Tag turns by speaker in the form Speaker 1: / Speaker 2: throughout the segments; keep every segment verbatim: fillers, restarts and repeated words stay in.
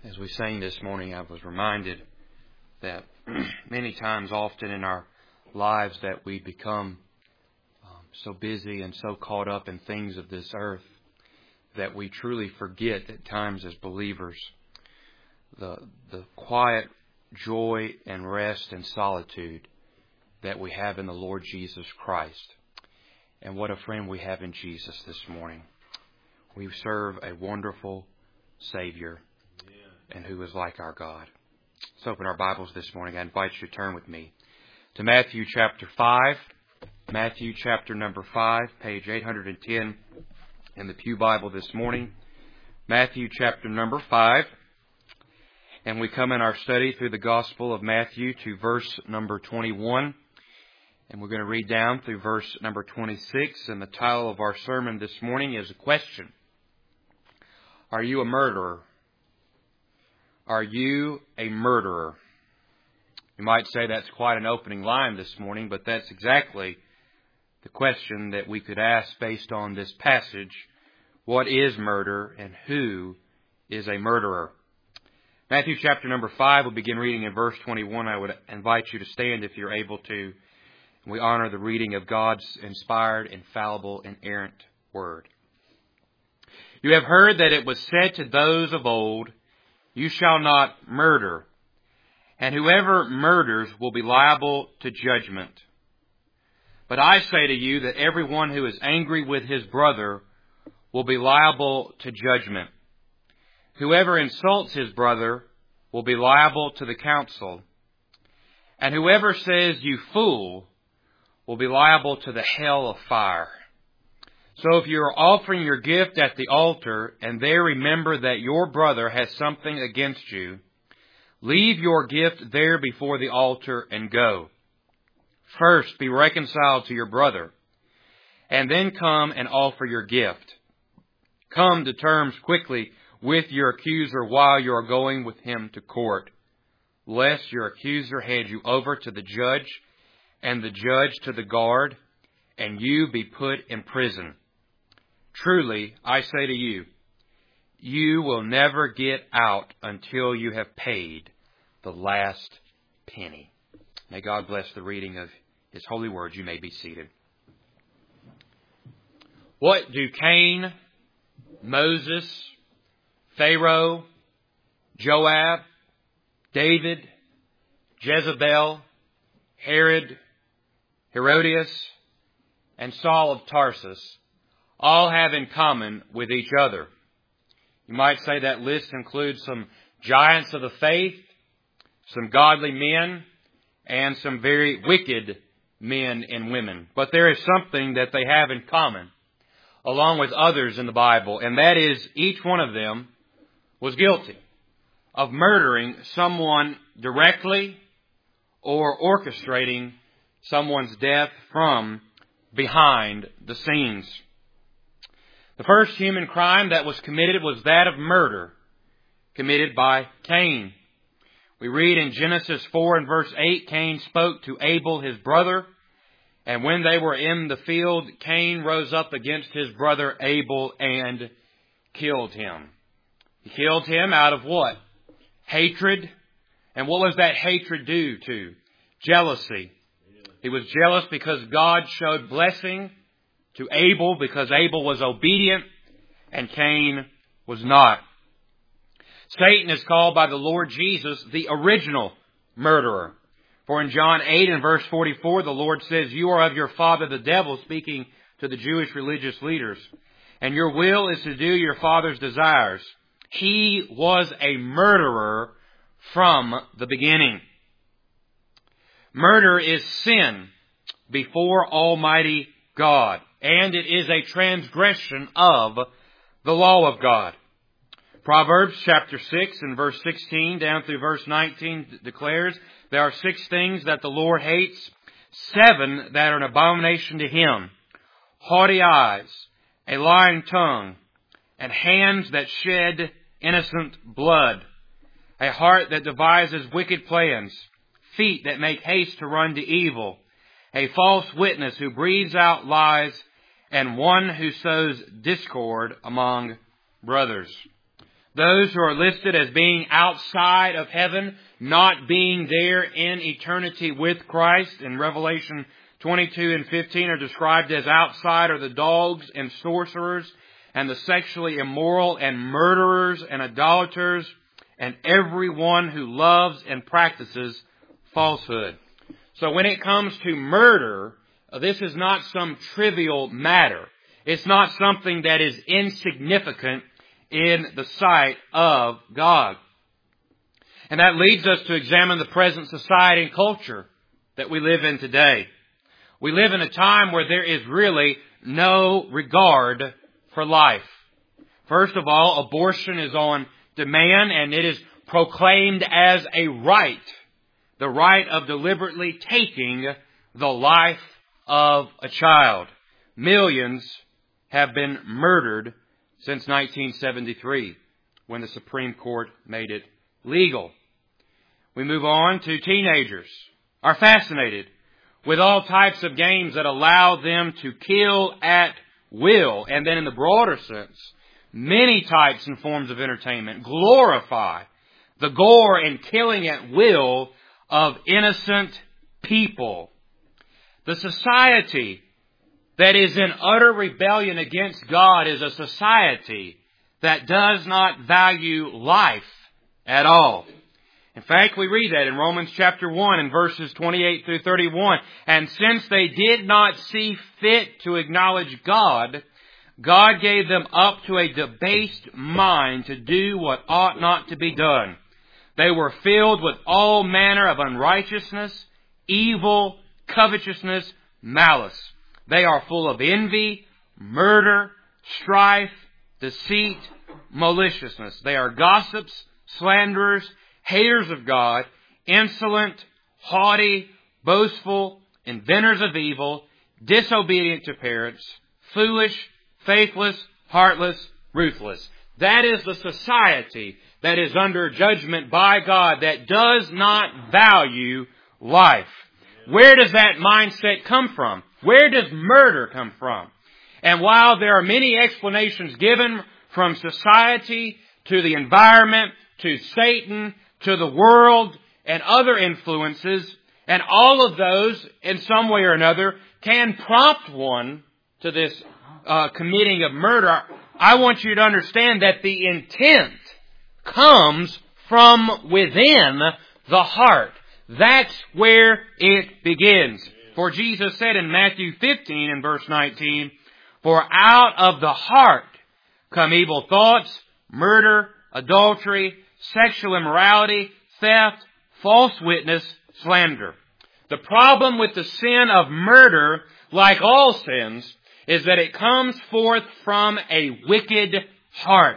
Speaker 1: As we sang this morning, I was reminded that many times, often in our lives, that we become um, so busy and so caught up in things of this earth that we truly forget at times as believers the the quiet joy and rest and solitude that we have in the Lord Jesus Christ. And what a friend we have in Jesus this morning. We serve a wonderful Savior, and who is like our God. Let's open our Bibles this morning. I invite you to turn with me to Matthew chapter five. Matthew chapter number five, page eight hundred ten in the Pew Bible this morning. Matthew chapter number five. And we come in our study through the Gospel of Matthew to verse number twenty-one. And we're going to read down through verse number twenty-six. And the title of our sermon this morning is a question. Are you a murderer? Are you a murderer? You might say that's quite an opening line this morning, but that's exactly the question that we could ask based on this passage. What is murder and who is a murderer? Matthew chapter number five, we'll begin reading in verse twenty-one. I would invite you to stand if you're able to. We honor the reading of God's inspired, infallible, inerrant word. You have heard that it was said to those of old, you shall not murder, and whoever murders will be liable to judgment. But I say to you that everyone who is angry with his brother will be liable to judgment. Whoever insults his brother will be liable to the council. And whoever says, you fool, will be liable to the hell of fire. So if you are offering your gift at the altar, and there remember that your brother has something against you, leave your gift there before the altar and go. First be reconciled to your brother, and then come and offer your gift. Come to terms quickly with your accuser while you are going with him to court, lest your accuser hand you over to the judge, and the judge to the guard, and you be put in prison. Truly, I say to you, you will never get out until you have paid the last penny. May God bless the reading of His holy word. You may be seated. What do Cain, Moses, Pharaoh, Joab, David, Jezebel, Herod, Herodias, and Saul of Tarsus all have in common with each other? You might say that list includes some giants of the faith, some godly men, and some very wicked men and women. But there is something that they have in common, along with others in the Bible, and that is each one of them was guilty of murdering someone directly or orchestrating someone's death from behind the scenes. The first human crime that was committed was that of murder, committed by Cain. We read in Genesis four and verse eight, Cain spoke to Abel his brother, and when they were in the field, Cain rose up against his brother Abel and killed him. He killed him out of what? Hatred. And what was that hatred due to? Jealousy. He was jealous because God showed blessing to Abel because Abel was obedient and Cain was not. Satan is called by the Lord Jesus the original murderer. For in John eight and verse forty-four, the Lord says, you are of your father the devil, speaking to the Jewish religious leaders, and your will is to do your father's desires. He was a murderer from the beginning. Murder is sin before Almighty God, and it is a transgression of the law of God. Proverbs chapter six and verse sixteen down through verse nineteen declares, there are six things that the Lord hates, seven that are an abomination to Him: haughty eyes, a lying tongue, and hands that shed innocent blood, a heart that devises wicked plans, feet that make haste to run to evil, a false witness who breathes out lies, and one who sows discord among brothers. Those who are listed as being outside of heaven, not being there in eternity with Christ in Revelation twenty-two and fifteen are described as outside are the dogs and sorcerers and the sexually immoral and murderers and idolaters and everyone who loves and practices falsehood. So when it comes to murder, this is not some trivial matter. It's not something that is insignificant in the sight of God. And that leads us to examine the present society and culture that we live in today. We live in a time where there is really no regard for life. First of all, abortion is on demand, and it is proclaimed as a right. The right of deliberately taking the life of a child. Millions have been murdered since nineteen seventy-three, when the Supreme Court made it legal. We move on to teenagers are fascinated with all types of games that allow them to kill at will. And then in the broader sense, many types and forms of entertainment glorify the gore and killing at will of innocent people. The society that is in utter rebellion against God is a society that does not value life at all. In fact, we read that in Romans chapter one and verses twenty-eight through thirty-one. And since they did not see fit to acknowledge God, God gave them up to a debased mind to do what ought not to be done. They were filled with all manner of unrighteousness, evil, covetousness, malice. They are full of envy, murder, strife, deceit, maliciousness. They are gossips, slanderers, haters of God, insolent, haughty, boastful, inventors of evil, disobedient to parents, foolish, faithless, heartless, ruthless. That is the society that is under judgment by God, that does not value life. Where does that mindset come from? Where does murder come from? And while there are many explanations given from society to the environment to Satan to the world and other influences, and all of those in some way or another can prompt one to this uh, committing of murder, I want you to understand that the intent comes from within the heart. That's where it begins. For Jesus said in Matthew fifteen and verse nineteen, "For out of the heart come evil thoughts, murder, adultery, sexual immorality, theft, false witness, slander." The problem with the sin of murder, like all sins, is that it comes forth from a wicked heart.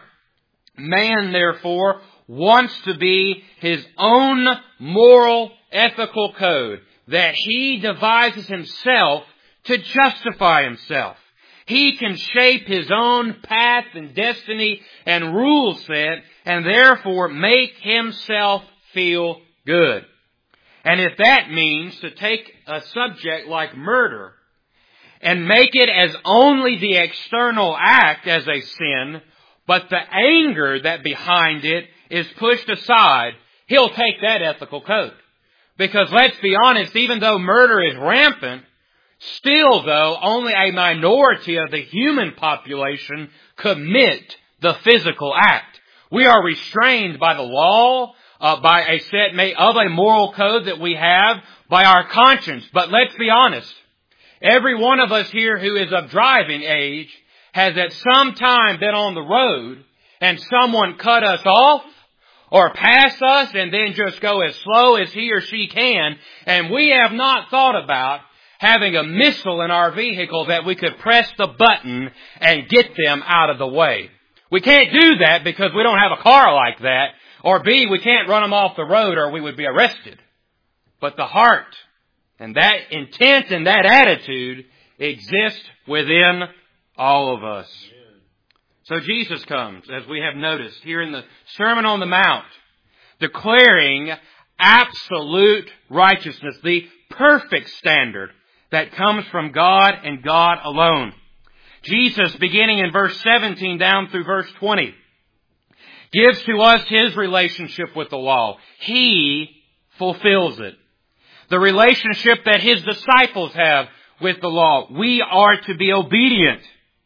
Speaker 1: Man, therefore, wants to be his own moral, ethical code, that he devises himself to justify himself. He can shape his own path and destiny and rule set, and therefore make himself feel good. And if that means to take a subject like murder and make it as only the external act as a sin, but the anger that behind it is pushed aside, he'll take that ethical code. Because let's be honest, even though murder is rampant, still though, only a minority of the human population commit the physical act. We are restrained by the law, uh, by a set of a moral code that we have, by our conscience. But let's be honest, every one of us here who is of driving age has at some time been on the road and someone cut us off or pass us and then just go as slow as he or she can, and we have not thought about having a missile in our vehicle that we could press the button and get them out of the way. We can't do that because we don't have a car like that, or B, we can't run them off the road or we would be arrested. But the heart and that intent and that attitude exist within all of us. So Jesus comes, as we have noticed here in the Sermon on the Mount, declaring absolute righteousness, the perfect standard that comes from God and God alone. Jesus, beginning in verse seventeen down through verse twenty, gives to us His relationship with the law. He fulfills it. The relationship that His disciples have with the law. We are to be obedient.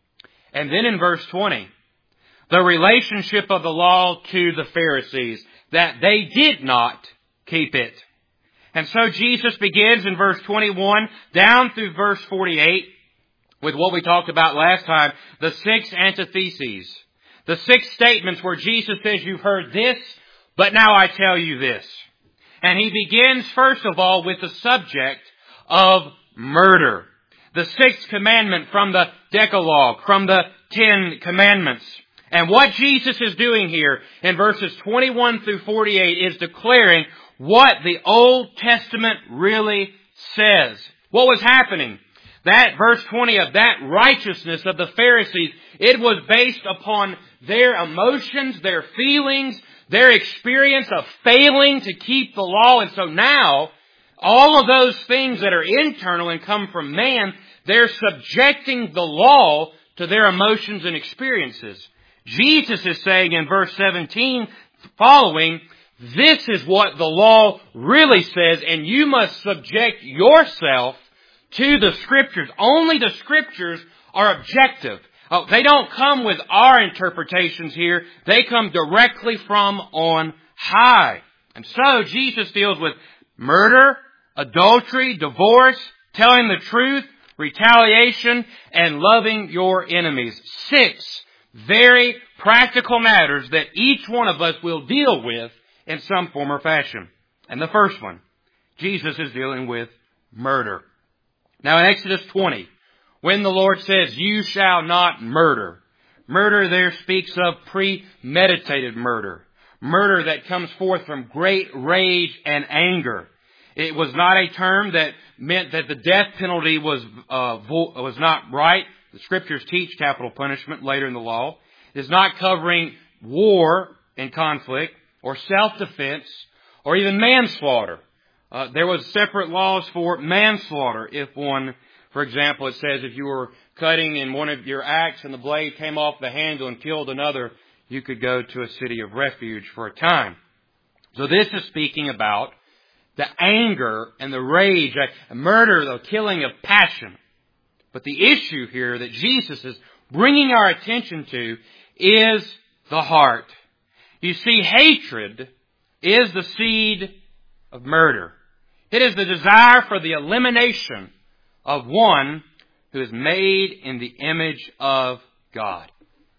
Speaker 1: And then in verse twenty, the relationship of the law to the Pharisees, that they did not keep it. And so Jesus begins in verse twenty-one down through verse forty-eight with what we talked about last time, the six antitheses. The six statements where Jesus says, you've heard this, but now I tell you this. And He begins first of all with the subject of murder. The sixth commandment from the Decalogue, from the Ten Commandments. And what Jesus is doing here in verses twenty-one through forty-eight is declaring what the Old Testament really says. What was happening? That verse twenty of that righteousness of the Pharisees, it was based upon their emotions, their feelings, their experience of failing to keep the law. And so now, all of those things that are internal and come from man, they're subjecting the law to their emotions and experiences. Jesus is saying in verse seventeen following, this is what the law really says, and you must subject yourself to the Scriptures. Only the Scriptures are objective. Oh, they don't come with our interpretations here. They come directly from on high. And so Jesus deals with murder, adultery, divorce, telling the truth, retaliation, and loving your enemies. Six very practical matters that each one of us will deal with in some form or fashion. And the first one, Jesus is dealing with murder. Now in Exodus twenty, when the Lord says, you shall not murder, murder there speaks of premeditated murder. Murder that comes forth from great rage and anger. It was not a term that meant that the death penalty was uh, was not right. The Scriptures teach capital punishment later in the law. It is not covering war and conflict or self-defense or even manslaughter. Uh, there was separate laws for manslaughter. If one, for example, it says if you were cutting in one of your axe and the blade came off the handle and killed another, you could go to a city of refuge for a time. So this is speaking about the anger and the rage, a murder, the killing of passion. But the issue here that Jesus is bringing our attention to is the heart. You see, hatred is the seed of murder. It is the desire for the elimination of one who is made in the image of God.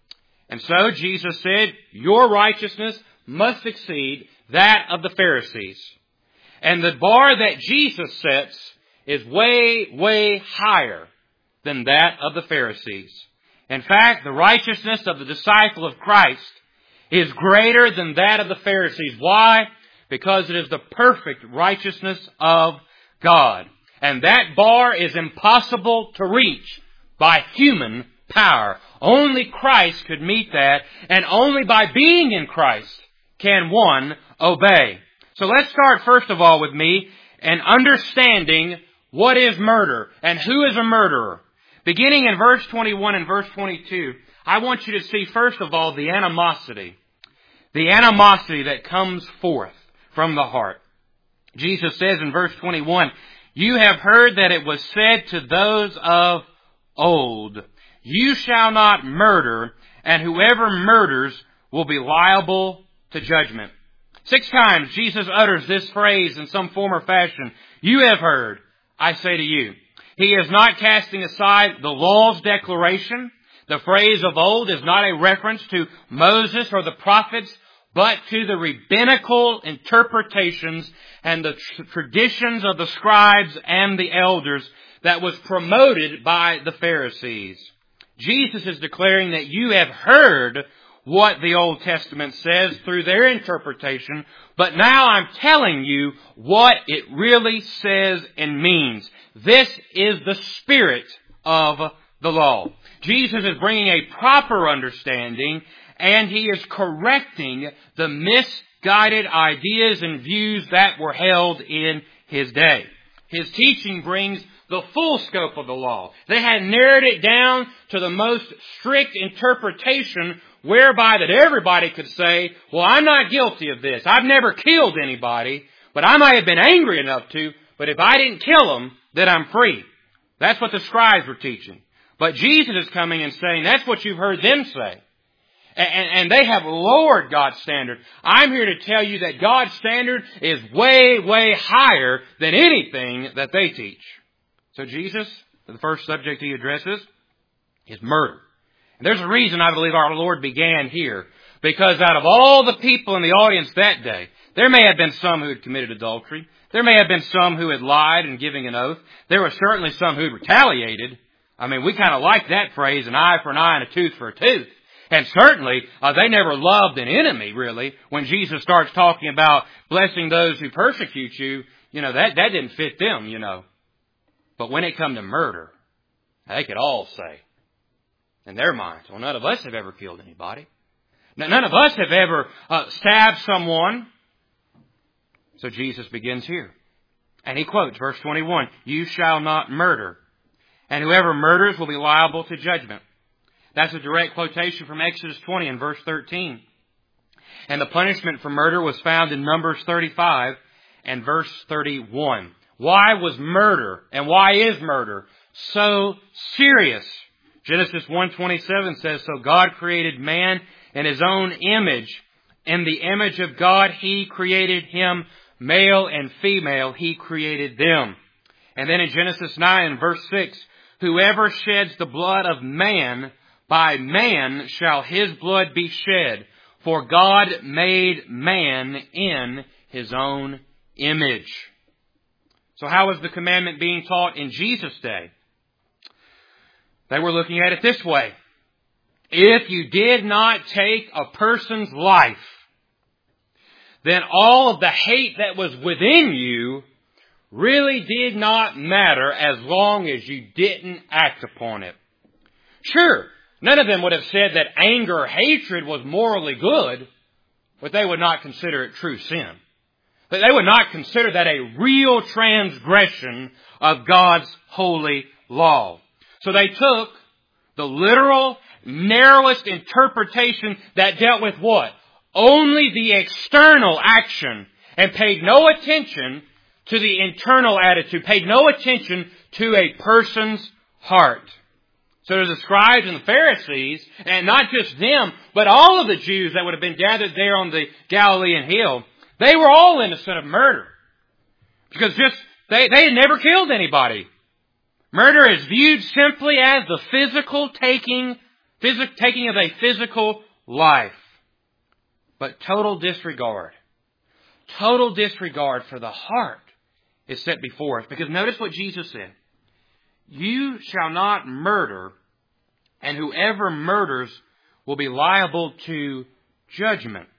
Speaker 1: And so Jesus said, your righteousness must exceed that of the Pharisees. And the bar that Jesus sets is way, way higher than that of the Pharisees. In fact, the righteousness of the disciple of Christ is greater than that of the Pharisees. Why? Because it is the perfect righteousness of God. And that bar is impossible to reach by human power. Only Christ could meet that, and only by being in Christ can one obey. So let's start first of all with me and understanding what is murder and who is a murderer. Beginning in verse twenty-one and verse twenty-two, I want you to see first of all the animosity. The animosity that comes forth from the heart. Jesus says in verse twenty-one, you have heard that it was said to those of old, you shall not murder, and whoever murders will be liable to judgment. Six times Jesus utters this phrase in some form or fashion. You have heard, I say to you. He is not casting aside the law's declaration. The phrase of old is not a reference to Moses or the prophets, but to the rabbinical interpretations and the tr- traditions of the scribes and the elders that was promoted by the Pharisees. Jesus is declaring that you have heard what the Old Testament says through their interpretation, but now I'm telling you what it really says and means. This is the spirit of the law. Jesus is bringing a proper understanding, and He is correcting the misguided ideas and views that were held in His day. His teaching brings the full scope of the law. They had narrowed it down to the most strict interpretation whereby that everybody could say, well, I'm not guilty of this. I've never killed anybody, but I might have been angry enough to, but if I didn't kill them, then I'm free. That's what the scribes were teaching. But Jesus is coming and saying, that's what you've heard them say. And, and they have lowered God's standard. I'm here to tell you that God's standard is way, way higher than anything that they teach. So Jesus, the first subject he addresses is murder. And there's a reason I believe our Lord began here. Because out of all the people in the audience that day, there may have been some who had committed adultery. There may have been some who had lied in giving an oath. There were certainly some who had retaliated. I mean, we kind of like that phrase, an eye for an eye and a tooth for a tooth. And certainly, uh, they never loved an enemy, really. When Jesus starts talking about blessing those who persecute you, you know, that, that didn't fit them, you know. But when it come to murder, they could all say, in their minds, well, none of us have ever killed anybody. None of us have ever uh, stabbed someone. So Jesus begins here. And he quotes verse twenty-one, you shall not murder, and whoever murders will be liable to judgment. That's a direct quotation from Exodus twenty and verse thirteen. And the punishment for murder was found in Numbers thirty-five and verse thirty-one. Why was murder, and why is murder so serious? Genesis one twenty-seven says, so God created man in his own image. In the image of God, he created him, male and female, he created them. And then in Genesis nine and verse six, whoever sheds the blood of man, by man shall his blood be shed, for God made man in his own image. So how was the commandment being taught in Jesus' day? They were looking at it this way. If you did not take a person's life, then all of the hate that was within you really did not matter as long as you didn't act upon it. Sure, none of them would have said that anger or hatred was morally good, but they would not consider it true sin. But they would not consider that a real transgression of God's holy law. So they took the literal, narrowest interpretation that dealt with what? Only the external action, and paid no attention to the internal attitude, paid no attention to a person's heart. So to the scribes and the Pharisees, and not just them, but all of the Jews that would have been gathered there on the Galilean hill, they were all innocent of murder. Because just, they, they had never killed anybody. Murder is viewed simply as the physical taking, phys- taking of a physical life. But total disregard, total disregard for the heart is set before us. Because notice what Jesus said. You shall not murder, and whoever murders will be liable to judgment.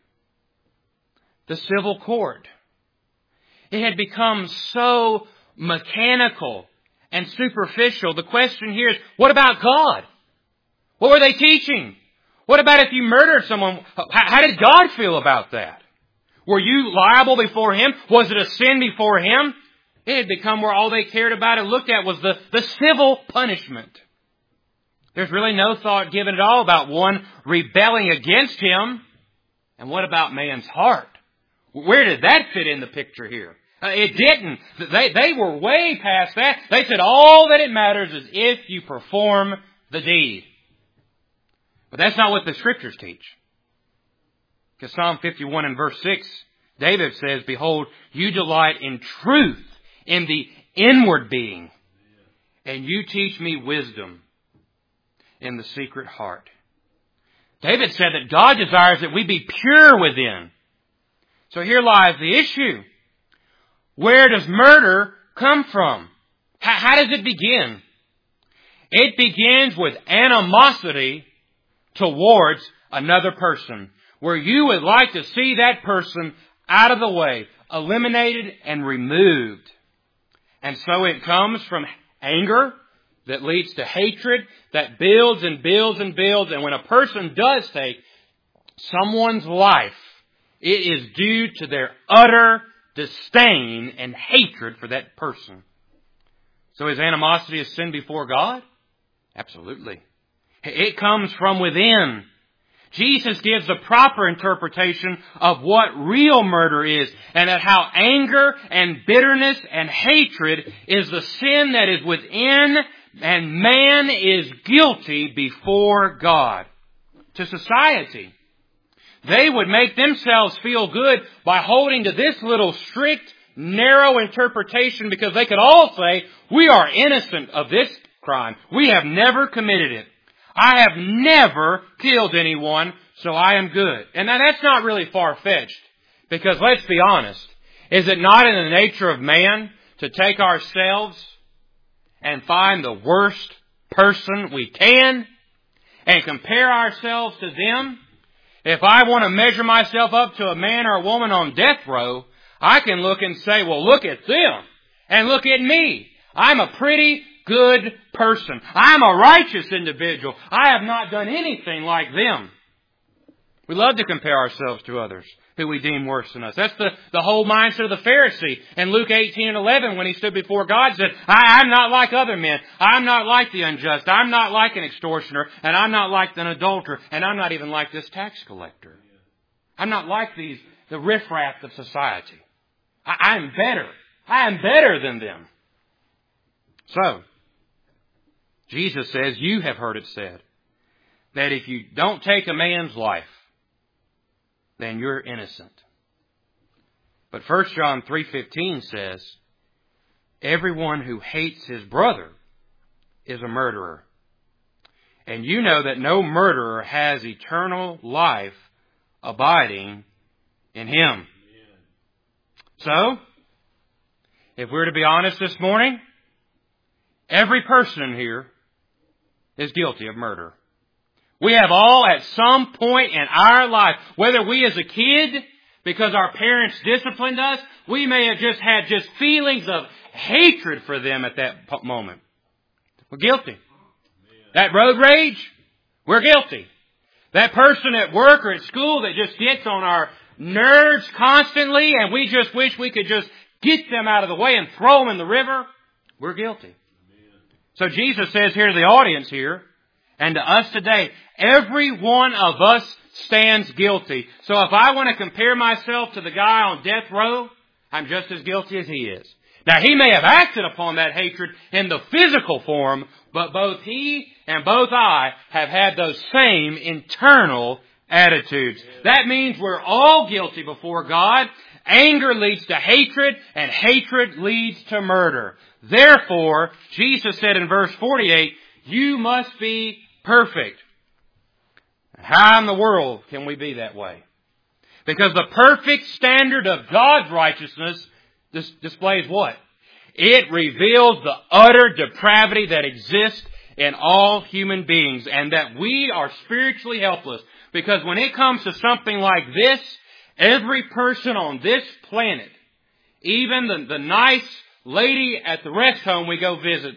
Speaker 1: The civil court. It had become so mechanical and superficial. The question here is, what about God? What were they teaching? What about if you murdered someone? How did God feel about that? Were you liable before Him? Was it a sin before Him? It had become where all they cared about and looked at was the, the civil punishment. There's really no thought given at all about one rebelling against Him. And what about man's heart? Where did that fit in the picture here? Uh, it didn't. They, they were way past that. They said all that it matters is if you perform the deed. But that's not what the Scriptures teach. Because Psalm fifty-one and verse six, David says, behold, you delight in truth, in the inward being, and you teach me wisdom in the secret heart. David said that God desires that we be pure within. So here lies the issue. Where does murder come from? How, how does it begin? It begins with animosity towards another person, where you would like to see that person out of the way, eliminated and removed. And so it comes from anger that leads to hatred that builds and builds and builds. And when a person does take someone's life, it is due to their utter disdain and hatred for that person. So is animosity a sin before God? Absolutely. It comes from within. Jesus gives the proper interpretation of what real murder is, and that how anger and bitterness and hatred is the sin that is within, and man is guilty before God. To society, they would make themselves feel good by holding to this little strict, narrow interpretation, because they could all say, we are innocent of this crime. We have never committed it. I have never killed anyone, so I am good. And now that's not really far-fetched, because let's be honest, is it not in the nature of man to take ourselves and find the worst person we can and compare ourselves to them? If I want to measure myself up to a man or a woman on death row, I can look and say, well, look at them and look at me. I'm a pretty good person. I'm a righteous individual. I have not done anything like them. We love to compare ourselves to others who we deem worse than us. That's the, the whole mindset of the Pharisee. In Luke eighteen and eleven, when he stood before God, said, I, I'm not like other men. I'm not like the unjust. I'm not like an extortioner. And I'm not like an adulterer. And I'm not even like this tax collector. I'm not like these, the riffraff of society. I, I'm better. I am better than them. So, Jesus says, you have heard it said, that if you don't take a man's life, then you're innocent. But First John three fifteen says, everyone who hates his brother is a murderer. And you know that no murderer has eternal life abiding in him. So, if we're to be honest this morning, every person in here is guilty of murder. We have all at some point in our life, whether we as a kid, because our parents disciplined us, we may have just had just feelings of hatred for them at that moment. We're guilty. That road rage, we're guilty. That person at work or at school that just gets on our nerves constantly and we just wish we could just get them out of the way and throw them in the river, we're guilty. So Jesus says here to the audience here, and to us today, every one of us stands guilty. So if I want to compare myself to the guy on death row, I'm just as guilty as he is. Now, he may have acted upon that hatred in the physical form, but both he and both I have had those same internal attitudes. That means we're all guilty before God. Anger leads to hatred, and hatred leads to murder. Therefore, Jesus said in verse forty-eight, you must be perfect. How in the world can we be that way? Because the perfect standard of God's righteousness dis- displays what? It reveals the utter depravity that exists in all human beings, and that we are spiritually helpless. Because when it comes to something like this, every person on this planet, even the, the nice lady at the rest home we go visit,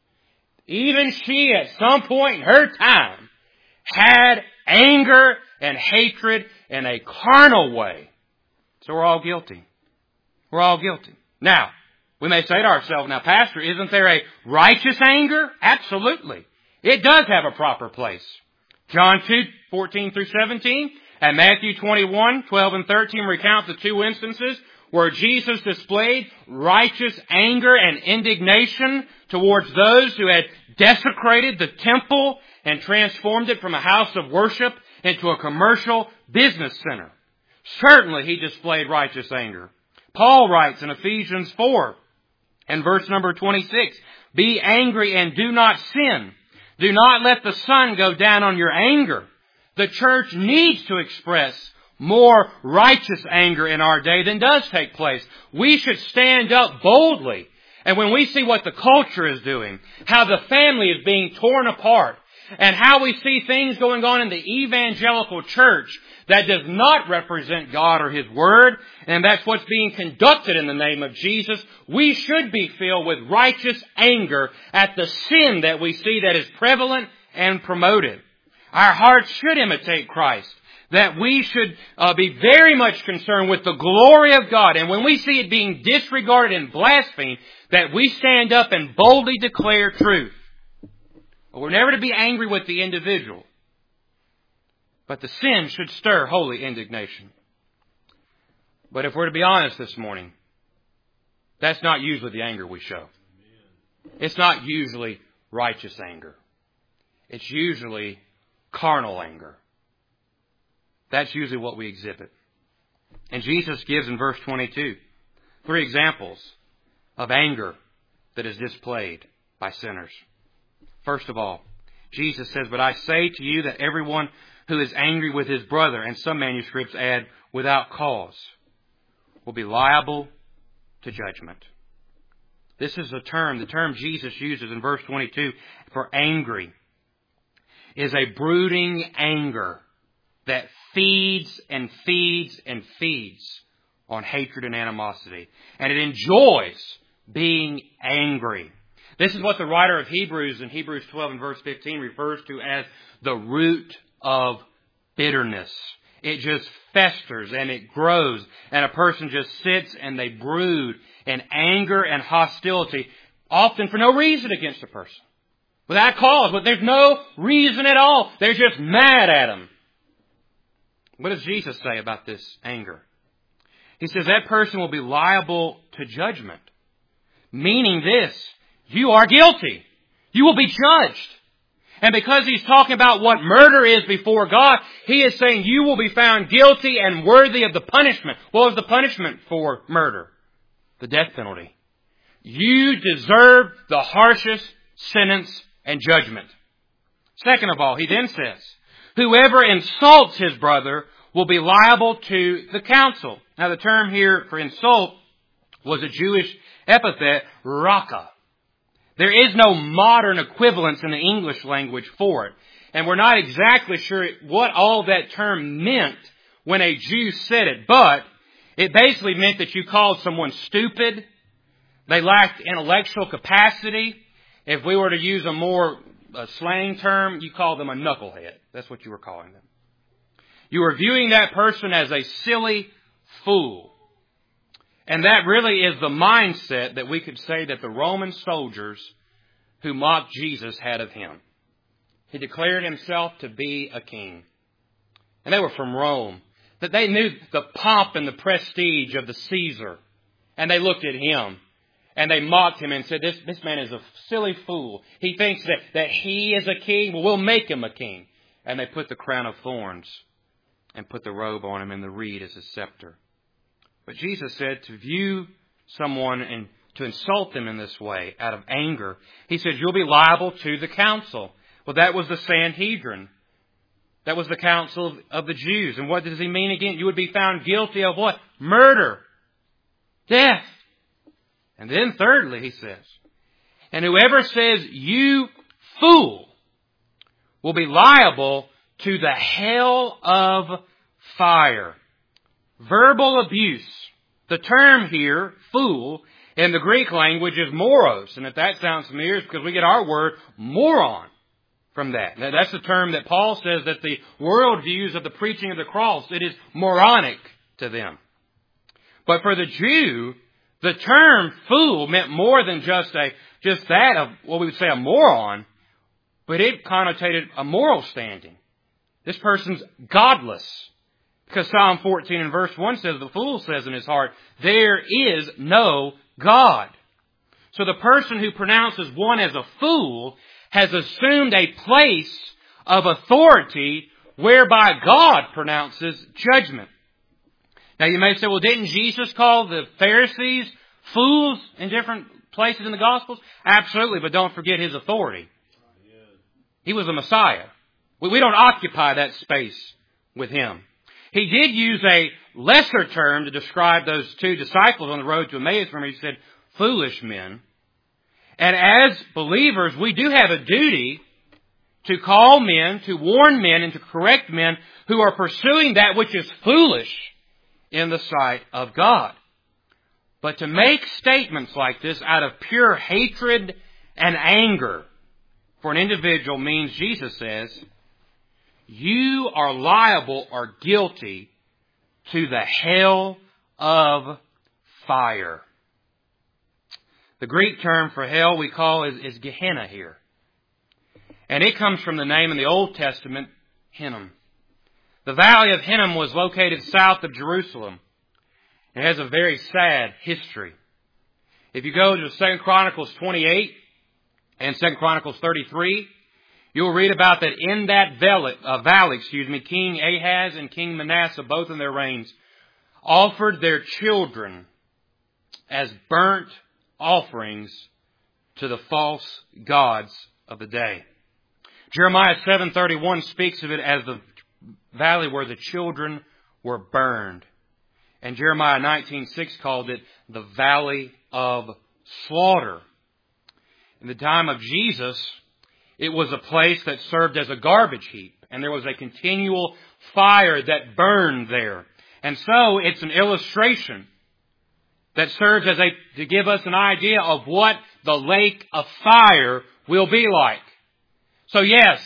Speaker 1: even she at some point in her time had anger and hatred in a carnal way. So we're all guilty. We're all guilty. Now, we may say to ourselves, now, Pastor, isn't there a righteous anger? Absolutely. It does have a proper place. John two, fourteen through seventeen, and Matthew twenty-one, twelve and thirteen recount the two instances where Jesus displayed righteous anger and indignation towards those who had desecrated the temple and transformed it from a house of worship into a commercial business center. Certainly he displayed righteous anger. Paul writes in Ephesians four and verse number twenty-six, be angry and do not sin. Do not let the sun go down on your anger. The church needs to express more righteous anger in our day than does take place. We should stand up boldly. And when we see what the culture is doing, how the family is being torn apart, and how we see things going on in the evangelical church that does not represent God or His Word, and that's what's being conducted in the name of Jesus, we should be filled with righteous anger at the sin that we see that is prevalent and promoted. Our hearts should imitate Christ. That we should uh, be very much concerned with the glory of God. And when we see it being disregarded and blasphemed, that we stand up and boldly declare truth. But we're never to be angry with the individual. But the sin should stir holy indignation. But if we're to be honest this morning, that's not usually the anger we show. It's not usually righteous anger. It's usually carnal anger. That's usually what we exhibit. And Jesus gives in verse twenty-two three examples of anger that is displayed by sinners. First of all, Jesus says, "But I say to you that everyone who is angry with his brother," and some manuscripts add, "without cause," will be liable to judgment. This is the term, the term Jesus uses in verse twenty-two for angry, is a brooding anger that feeds and feeds and feeds on hatred and animosity. And it enjoys being angry. This is what the writer of Hebrews in Hebrews twelve and verse fifteen refers to as the root of bitterness. It just festers and it grows, and a person just sits and they brood in anger and hostility, often for no reason against a person. Without cause, but there's no reason at all. They're just mad at him. What does Jesus say about this anger? He says that person will be liable to judgment. Meaning this, you are guilty. You will be judged. And because he's talking about what murder is before God, he is saying you will be found guilty and worthy of the punishment. What was the punishment for murder? The death penalty. You deserve the harshest sentence and judgment. Second of all, he then says, whoever insults his brother will be liable to the council. Now the term here for insult was a Jewish epithet, raka. There is no modern equivalence in the English language for it. And we're not exactly sure what all that term meant when a Jew said it. But it basically meant that you called someone stupid. They lacked intellectual capacity. If we were to use a more a slang term, you called them a knucklehead. That's what you were calling them. You were viewing that person as a silly fool. And that really is the mindset that we could say that the Roman soldiers who mocked Jesus had of him. He declared himself to be a king. And they were from Rome. That they knew the pomp and the prestige of the Caesar. And they looked at him. And they mocked him and said, this, this man is a silly fool. He thinks that, that he is a king. Well, we'll make him a king. And they put the crown of thorns and put the robe on him and the reed as a scepter. But Jesus said to view someone and to insult them in this way out of anger, he said, you'll be liable to the council. Well, that was the Sanhedrin. That was the council of, of the Jews. And what does he mean again? You would be found guilty of what? Murder. Death. And then thirdly, he says, and whoever says, you fool, will be liable to the hell of fire. Verbal abuse. The term here, fool, in the Greek language is moros. And if that sounds familiar, it's because we get our word moron from that. Now, that's the term that Paul says that the world views of the preaching of the cross. It is moronic to them. But for the Jew, the term fool meant more than just a just that of what we would say a moron, but it connotated a moral standing. This person's godless. Because Psalm fourteen and verse one says, the fool says in his heart, there is no God. So the person who pronounces one as a fool has assumed a place of authority whereby God pronounces judgment. Now you may say, well, didn't Jesus call the Pharisees fools in different places in the Gospels? Absolutely, but don't forget his authority. He was a Messiah. We don't occupy that space with him. He did use a lesser term to describe those two disciples on the road to Emmaus, where he said, foolish men. And as believers, we do have a duty to call men, to warn men, and to correct men who are pursuing that which is foolish in the sight of God. But to make statements like this out of pure hatred and anger for an individual means, Jesus says, you are liable or guilty to the hell of fire. The Greek term for hell we call is, is Gehenna here. And it comes from the name in the Old Testament, Hinnom. The Valley of Hinnom was located south of Jerusalem. It has a very sad history. If you go to Second Chronicles twenty-eight and Second Chronicles thirty-three, you'll read about that in that valley, uh, valley, excuse me, King Ahaz and King Manasseh, both in their reigns, offered their children as burnt offerings to the false gods of the day. Jeremiah seven thirty-one speaks of it as the valley where the children were burned. And Jeremiah nineteen six called it the valley of slaughter. In the time of Jesus, it was a place that served as a garbage heap. And there was a continual fire that burned there. And so it's an illustration that serves as a, to give us an idea of what the lake of fire will be like. So yes,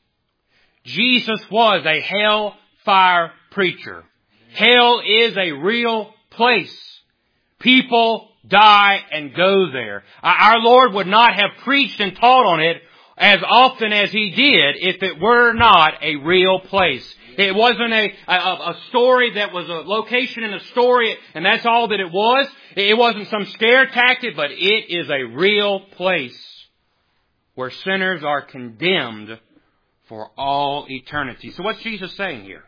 Speaker 1: Jesus was a hellfire preacher. Hell is a real place. People die and go there. Our Lord would not have preached and taught on it as often as He did if it were not a real place. It wasn't a, a, a story that was a location in a story and that's all that it was. It wasn't some scare tactic, but it is a real place where sinners are condemned for all eternity. So what's Jesus saying here?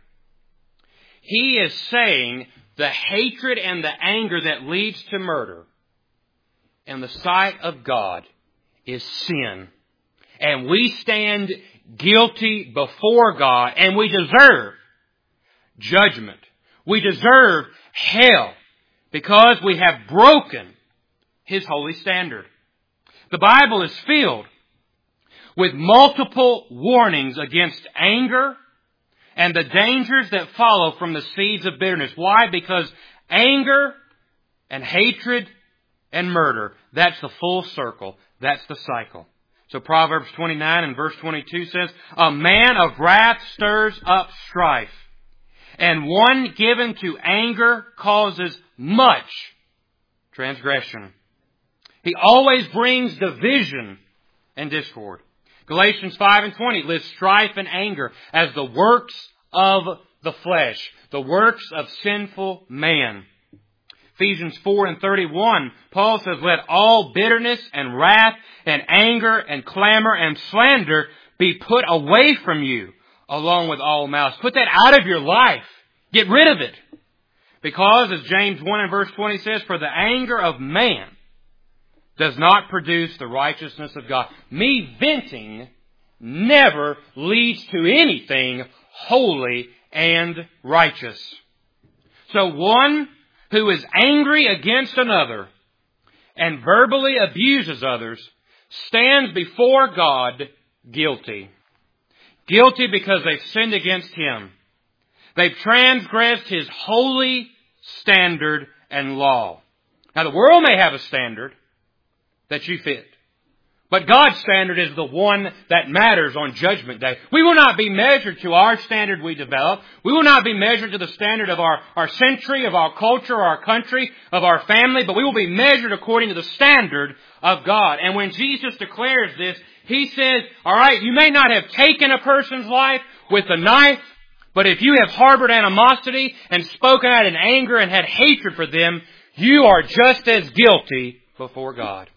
Speaker 1: He is saying the hatred and the anger that leads to murder in the sight of God is sin. And we stand guilty before God and we deserve judgment. We deserve hell because we have broken His holy standard. The Bible is filled with multiple warnings against anger and the dangers that follow from the seeds of bitterness. Why? Because anger and hatred and murder, that's the full circle. That's the cycle. So Proverbs twenty-nine and verse twenty-two says, a man of wrath stirs up strife, and one given to anger causes much transgression. He always brings division and discord. Galatians five and twenty lists strife and anger as the works of the flesh, the works of sinful man. Ephesians four and thirty-one, Paul says, let all bitterness and wrath and anger and clamor and slander be put away from you, along with all malice. Put that out of your life. Get rid of it. Because, as James one and verse twenty says, for the anger of man does not produce the righteousness of God. Me venting never leads to anything holy and righteous. So one who is angry against another and verbally abuses others stands before God guilty. Guilty because they've sinned against Him. They've transgressed His holy standard and law. Now the world may have a standard that you fit. But God's standard is the one that matters on Judgment Day. We will not be measured to our standard we develop. We will not be measured to the standard of our, our century, of our culture, our country, of our family, but we will be measured according to the standard of God. And when Jesus declares this, He says, all right, you may not have taken a person's life with a knife, but if you have harbored animosity and spoken out in anger and had hatred for them, you are just as guilty before God.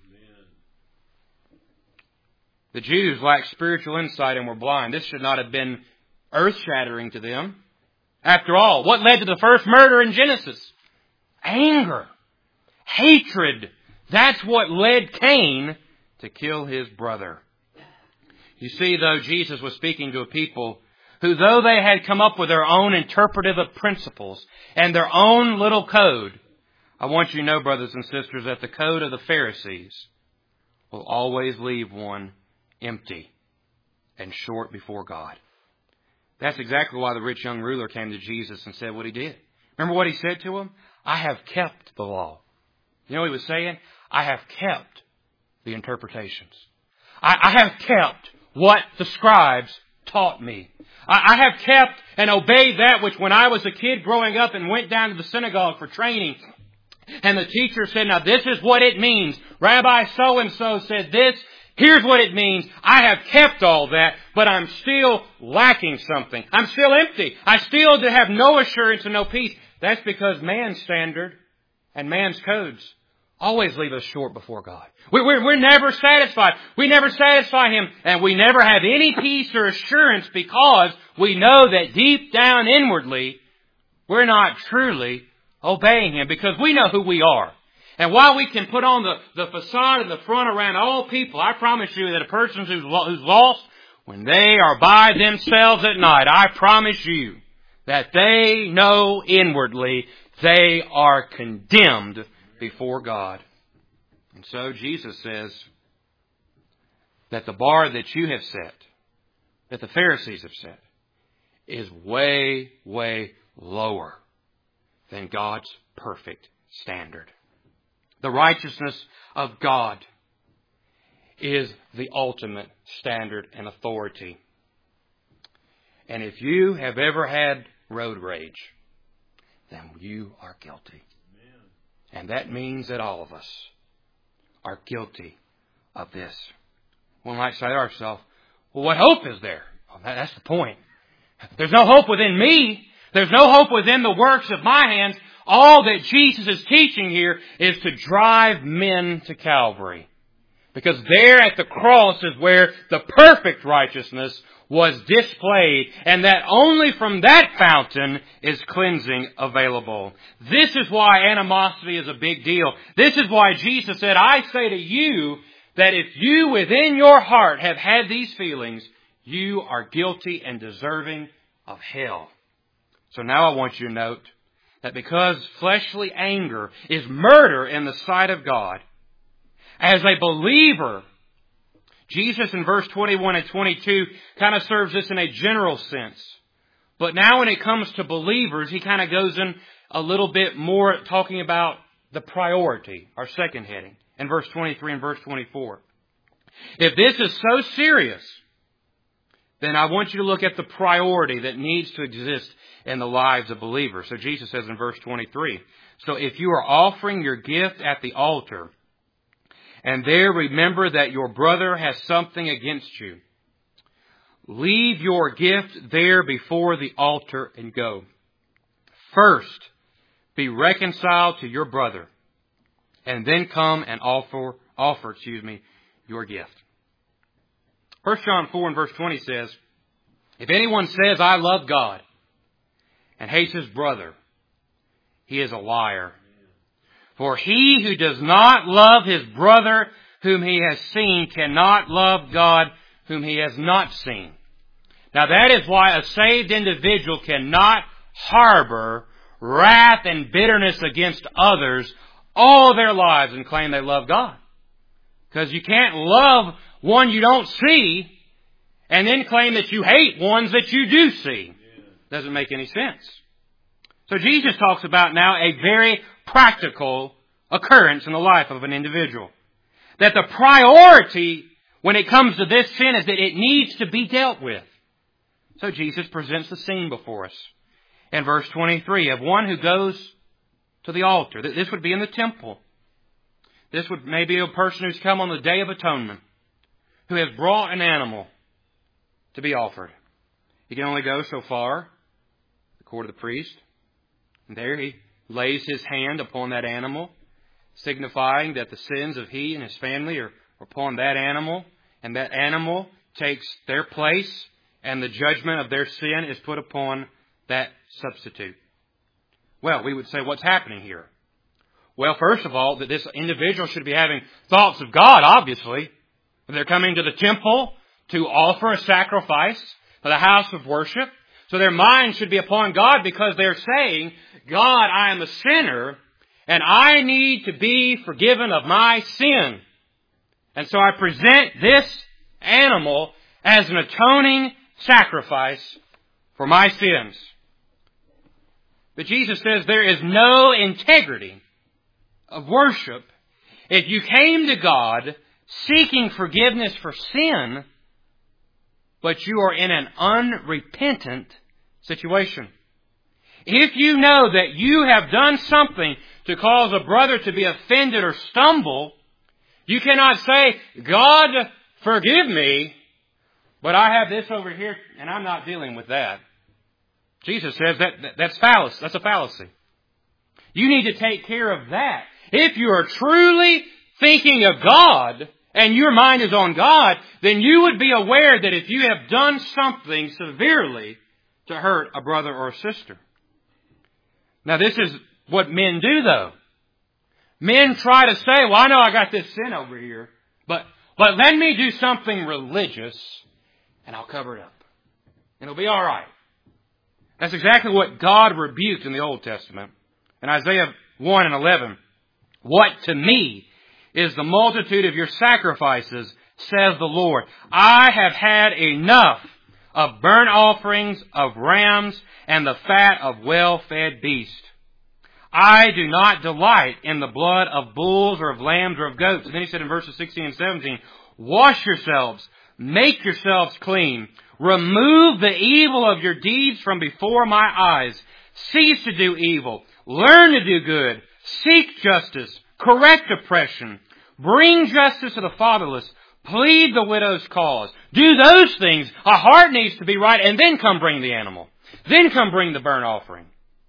Speaker 1: The Jews lacked spiritual insight and were blind. This should not have been earth-shattering to them. After all, what led to the first murder in Genesis? Anger. Hatred. That's what led Cain to kill his brother. You see, though, Jesus was speaking to a people who, though they had come up with their own interpretive of principles and their own little code, I want you to know, brothers and sisters, that the code of the Pharisees will always leave one empty and short before God. That's exactly why the rich young ruler came to Jesus and said what he did. Remember what he said to him? I have kept the law. You know what he was saying? I have kept the interpretations. I, I have kept what the scribes taught me. I, I have kept and obeyed that which when I was a kid growing up and went down to the synagogue for training, and the teacher said, now this is what it means. Rabbi so-and-so said this. Here's what it means. I have kept all that, but I'm still lacking something. I'm still empty. I still have no assurance and no peace. That's because man's standard and man's codes always leave us short before God. We're, we're, we're never satisfied. We never satisfy Him, and we never have any peace or assurance because we know that deep down inwardly, we're not truly obeying Him because we know who we are. And while we can put on the, the facade in the front around all people, I promise you that a person who's, who's lost, when they are by themselves at night, I promise you that they know inwardly they are condemned before God. And so Jesus says that the bar that you have set, that the Pharisees have set, is way, way lower than God's perfect standard. The righteousness of God is the ultimate standard and authority. And if you have ever had road rage, then you are guilty. Amen. And that means that all of us are guilty of this. We might say to ourselves, well, what hope is there? Well, that's the point. There's no hope within me. There's no hope within the works of my hands. All that Jesus is teaching here is to drive men to Calvary. Because there at the cross is where the perfect righteousness was displayed, and that only from that fountain is cleansing available. This is why animosity is a big deal. This is why Jesus said, I say to you that if you within your heart have had these feelings, you are guilty and deserving of hell. So now I want you to note that because fleshly anger is murder in the sight of God, as a believer, Jesus in verse twenty-one and twenty-two kind of serves this in a general sense. But now when it comes to believers, He kind of goes in a little bit more talking about the priority, our second heading, in verse twenty-three and verse twenty-four. If this is so serious, then I want you to look at the priority that needs to exist in the lives of believers. So Jesus says in verse twenty-three, so if you are offering your gift at the altar, and there remember that your brother has something against you, leave your gift there before the altar and go. First, be reconciled to your brother, and then come and offer, offer, excuse me, your gift. First John four and verse twenty says, if anyone says, I love God, and hates his brother, he is a liar. For he who does not love his brother whom he has seen cannot love God whom he has not seen. Now that is why a saved individual cannot harbor wrath and bitterness against others all their lives and claim they love God. Because you can't love one you don't see and then claim that you hate ones that you do see. Doesn't make any sense. So Jesus talks about now a very practical occurrence in the life of an individual. That the priority when it comes to this sin is that it needs to be dealt with. So Jesus presents the scene before us. In verse twenty-three, of one who goes to the altar. This would be in the temple. This would maybe a person who's come on the Day of Atonement, who has brought an animal to be offered. He can only go so far, the court of the priest. And there he lays his hand upon that animal, signifying that the sins of he and his family are upon that animal. And that animal takes their place, and the judgment of their sin is put upon that substitute. Well, we would say, what's happening here? Well, first of all, that this individual should be having thoughts of God, obviously. They're coming to the temple to offer a sacrifice for the house of worship. So their mind should be upon God because they're saying, God, I am a sinner and I need to be forgiven of my sin. And so I present this animal as an atoning sacrifice for my sins. But Jesus says there is no integrity of worship if you came to God seeking forgiveness for sin, but you are in an unrepentant situation. If you know that you have done something to cause a brother to be offended or stumble, you cannot say, God,
Speaker 2: forgive me, but I have this over here and I'm not dealing with that. Jesus says that, that that's fallacy. That's a fallacy. You need to take care of that. If you are truly thinking of God and your mind is on God, then you would be aware that if you have done something severely to hurt a brother or a sister. Now this is what men do though. Men try to say, well, I know I got this sin over here, but, but let me do something religious and I'll cover it up. And it'll be all right. That's exactly what God rebuked in the Old Testament. In Isaiah one and eleven, what to me is the multitude of your sacrifices, says the Lord. I have had enough of burnt offerings of rams and the fat of well-fed beasts. I do not delight in the blood of bulls or of lambs or of goats. And then he said in verses sixteen and seventeen, wash yourselves, make yourselves clean, remove the evil of your deeds from before my eyes, cease to do evil, learn to do good, seek justice, correct oppression, bring justice to the fatherless, plead the widow's cause. Do those things. A heart needs to be right, and then come bring the animal. Then come bring the burnt offering.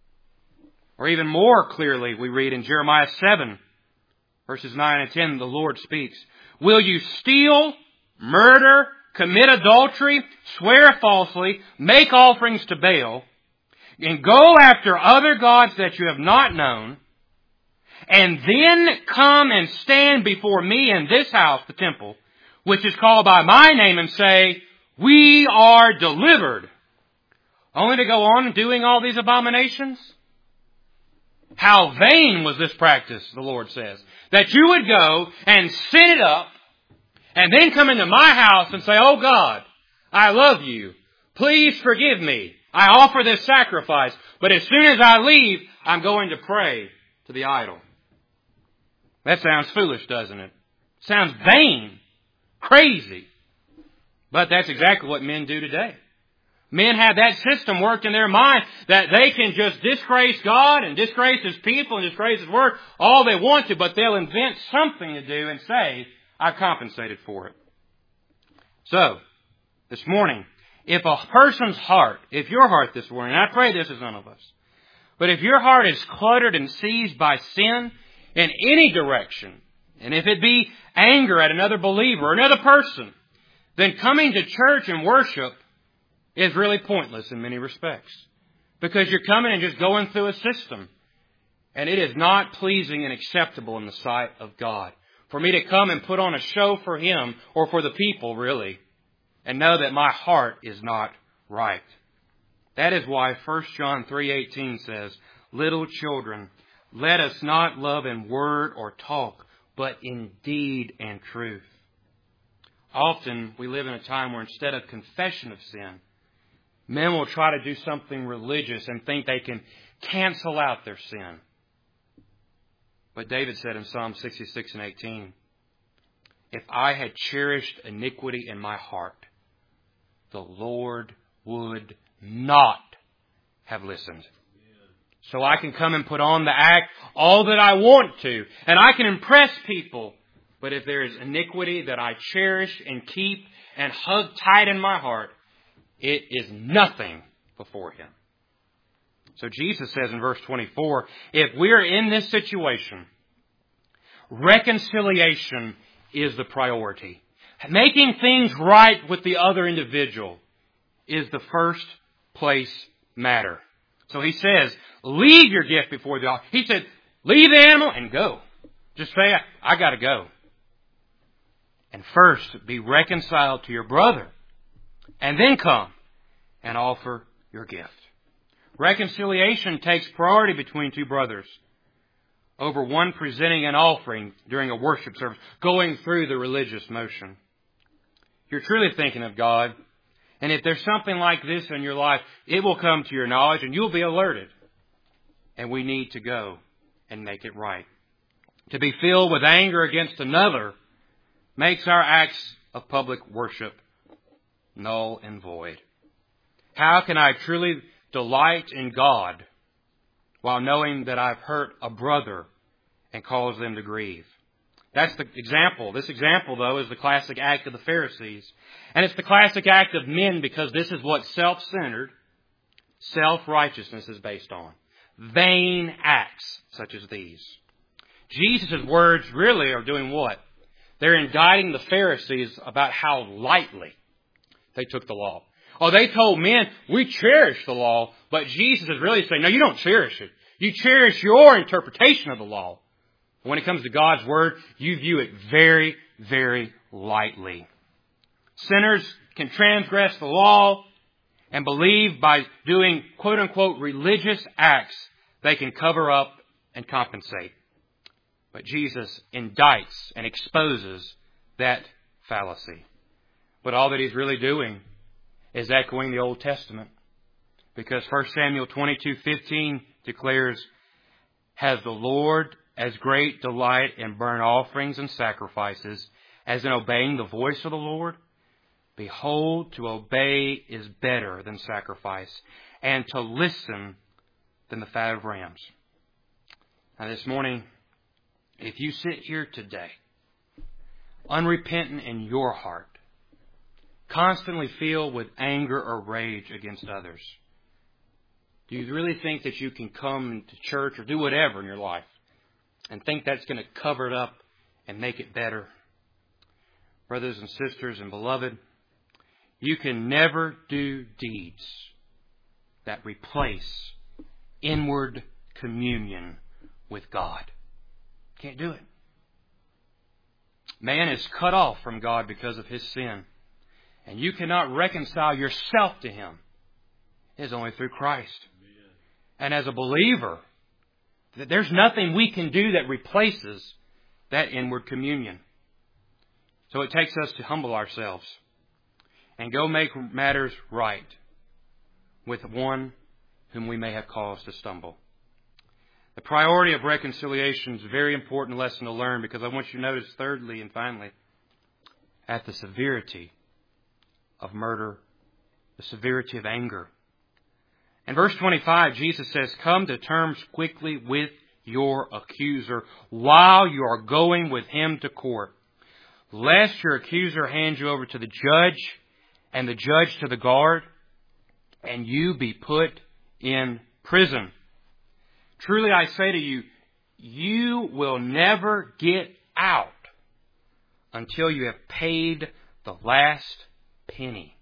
Speaker 2: Or even more clearly, we read in Jeremiah seven, verses nine and ten, the Lord speaks. Will you steal, murder, commit adultery, swear falsely, make offerings to Baal, and go after other gods that you have not known, and then come and stand before me in this house, the temple, which is called by my name, and say, we are delivered, only to go on doing all these abominations? How vain was this practice, the Lord says, that you would go and set it up, and then come into my house and say, oh God, I love you. Please forgive me. I offer this sacrifice, but as soon as I leave, I'm going to pray to the idol. That sounds foolish, doesn't it? Sounds vain, crazy. But that's exactly what men do today. Men have that system worked in their mind that they can just disgrace God and disgrace His people and disgrace His Word all they want to, but they'll invent something to do and say, I've compensated for it. So, this morning, if a person's heart, if your heart this morning, and I pray this is none of us, but if your heart is cluttered and seized by sin in any direction, and if it be anger at another believer or another person, then coming to church and worship is really pointless in many respects. Because you're coming and just going through a system. And it is not pleasing and acceptable in the sight of God. For me to come and put on a show for Him, or for the people really, and know that my heart is not right. That is why First John three eighteen says, little children, let us not love in word or talk, but in deed and truth. Often we live in a time where instead of confession of sin, men will try to do something religious and think they can cancel out their sin. But David said in Psalm sixty-six and eighteen, if I had cherished iniquity in my heart, the Lord would not have listened. So I can come and put on the act all that I want to, and I can impress people. But if there is iniquity that I cherish and keep and hug tight in my heart, it is nothing before Him. So Jesus says in verse twenty-four, if we're in this situation, reconciliation is the priority. Making things right with the other individual is the first place matter. So he says, leave your gift before the altar. He said, leave the animal and go. Just say, I got to go. And first, be reconciled to your brother. And then come and offer your gift. Reconciliation takes priority between two brothers over one presenting an offering during a worship service, going through the religious motion. You're truly thinking of God. And if there's something like this in your life, it will come to your knowledge and you'll be alerted. And we need to go and make it right. To be filled with anger against another makes our acts of public worship null and void. How can I truly delight in God while knowing that I've hurt a brother and caused them to grieve? That's the example. This example, though, is the classic act of the Pharisees. And it's the classic act of men because this is what self-centered, self-righteousness is based on. Vain acts such as these. Jesus' words really are doing what? They're indicting the Pharisees about how lightly they took the law. Oh, they told men, we cherish the law, but Jesus is really saying, no, you don't cherish it. You cherish your interpretation of the law. When it comes to God's Word, you view it very, very lightly. Sinners can transgress the law and believe by doing quote-unquote religious acts they can cover up and compensate. But Jesus indicts and exposes that fallacy. But all that He's really doing is echoing the Old Testament. Because First Samuel twenty-two fifteen declares, has the Lord as great delight in burnt offerings and sacrifices as in obeying the voice of the Lord? Behold, to obey is better than sacrifice, and to listen than the fat of rams. Now this morning, if you sit here today, unrepentant in your heart, constantly filled with anger or rage against others, do you really think that you can come to church or do whatever in your life and think that's going to cover it up and make it better? Brothers and sisters and beloved, you can never do deeds that replace inward communion with God. Can't do it. Man is cut off from God because of his sin. And you cannot reconcile yourself to Him. It is only through Christ. Amen. And as a believer, there's nothing we can do that replaces that inward communion. So it takes us to humble ourselves and go make matters right with one whom we may have caused to stumble. The priority of reconciliation is a very important lesson to learn, because I want you to notice thirdly and finally at the severity of murder, the severity of anger. In verse twenty-five, Jesus says, come to terms quickly with your accuser while you are going with him to court, lest your accuser hand you over to the judge and the judge to the guard, and you be put in prison. Truly I say to you, you will never get out until you have paid the last penny.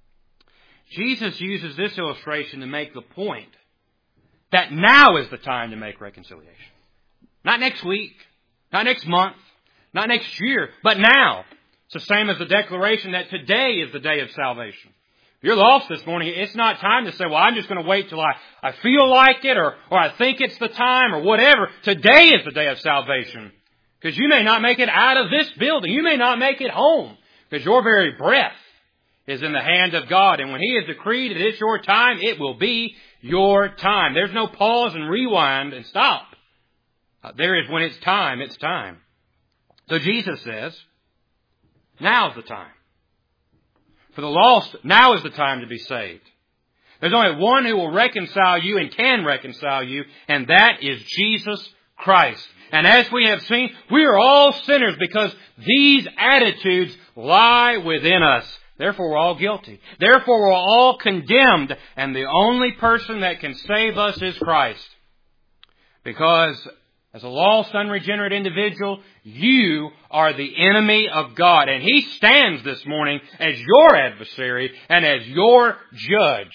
Speaker 2: Jesus uses this illustration to make the point that now is the time to make reconciliation. Not next week, not next month, not next year, but now. It's the same as the declaration that today is the day of salvation. If you're lost this morning, it's not time to say, well, I'm just going to wait till I, I feel like it, or, or I think it's the time, or whatever. Today is the day of salvation. Because you may not make it out of this building. You may not make it home. Because your very breath is in the hand of God. And when He has decreed that it's your time, it will be your time. There's no pause and rewind and stop. Uh, there is when it's time, it's time. So Jesus says, now's the time. For the lost, now is the time to be saved. There's only one who will reconcile you and can reconcile you, and that is Jesus Christ. And as we have seen, we are all sinners because these attitudes lie within us. Therefore, we're all guilty. Therefore, we're all condemned, and the only person that can save us is Christ. Because as a lost, unregenerate individual, you are the enemy of God. And He stands this morning as your adversary and as your judge.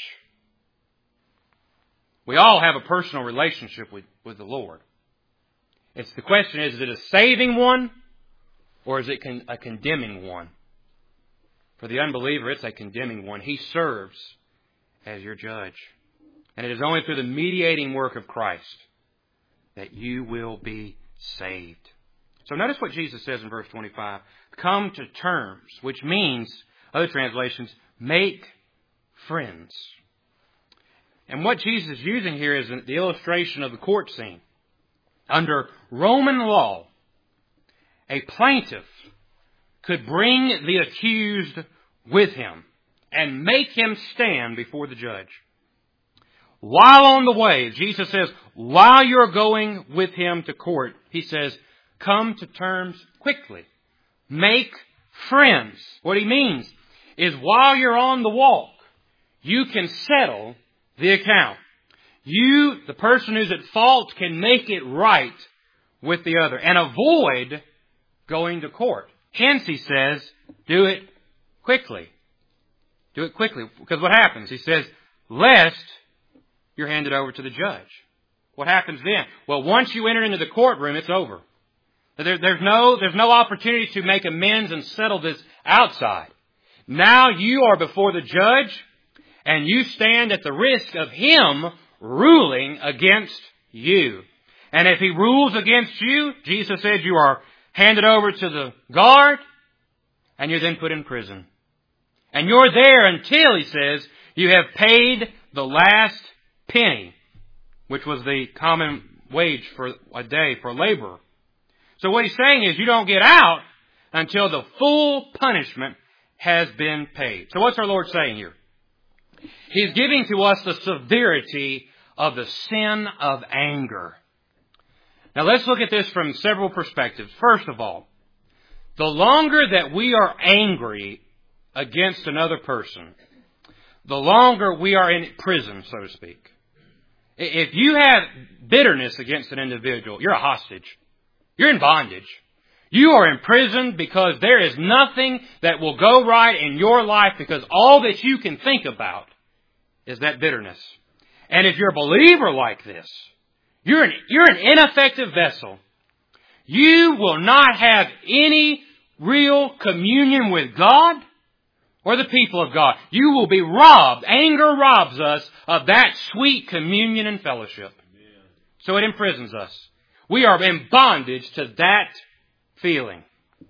Speaker 2: We all have a personal relationship with, with the Lord. It's the question is, is it a saving one or is it con- a condemning one? For the unbeliever, it's a condemning one. He serves as your judge. And it is only through the mediating work of Christ that you will be saved. So notice what Jesus says in verse twenty-five. Come to terms, which means, other translations, make friends. And what Jesus is using here is the illustration of the court scene. Under Roman law, a plaintiff could bring the accused with him and make him stand before the judge. While on the way, Jesus says, while you're going with him to court, He says, come to terms quickly. Make friends. What he means is while you're on the walk, you can settle the account. You, the person who's at fault, can make it right with the other and avoid going to court. Hence, he says, do it quickly. Do it quickly. Because what happens? He says, lest you're handed over to the judge. What happens then? Well, once you enter into the courtroom, it's over. There, there's no, there's no opportunity to make amends and settle this outside. Now you are before the judge, and you stand at the risk of him ruling against you. And if he rules against you, Jesus said you are handed over to the guard, and you're then put in prison. And you're there until, he says, you have paid the last penny, which was the common wage for a day for a laborer. So what he's saying is you don't get out until the full punishment has been paid. So what's our Lord saying here? He's giving to us the severity of the sin of anger. Now let's look at this from several perspectives. First of all, the longer that we are angry against another person, the longer we are in prison, so to speak. If you have bitterness against an individual, you're a hostage. You're in bondage. You are imprisoned because there is nothing that will go right in your life because all that you can think about is that bitterness. And if you're a believer like this, you're an, you're an ineffective vessel. You will not have any real communion with God or the people of God. You will be robbed. Anger robs us of that sweet communion and fellowship. Amen. So it imprisons us. We are in bondage to that feeling.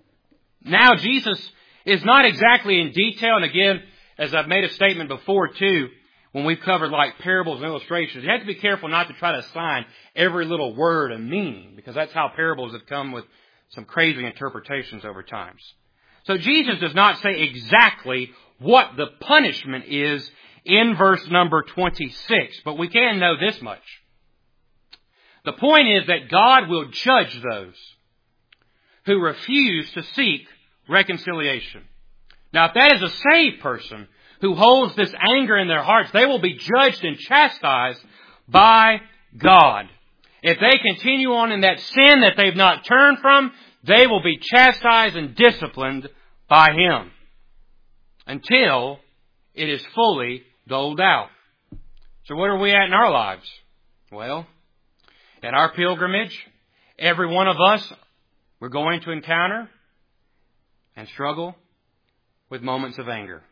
Speaker 2: Now Jesus is not exactly in detail, and again, as I've made a statement before too, when we've covered like parables and illustrations, you have to be careful not to try to assign every little word a meaning, because that's how parables have come with some crazy interpretations over times. So Jesus does not say exactly what the punishment is in verse number twenty-six, but we can know this much. The point is that God will judge those who refuse to seek reconciliation. Now, if that is a saved person who holds this anger in their hearts, they will be judged and chastised by God. If they continue on in that sin that they've not turned from, they will be chastised and disciplined by Him until it is fully doled out. So what are we at in our lives? Well, in our pilgrimage, every one of us, we're going to encounter and struggle with moments of anger.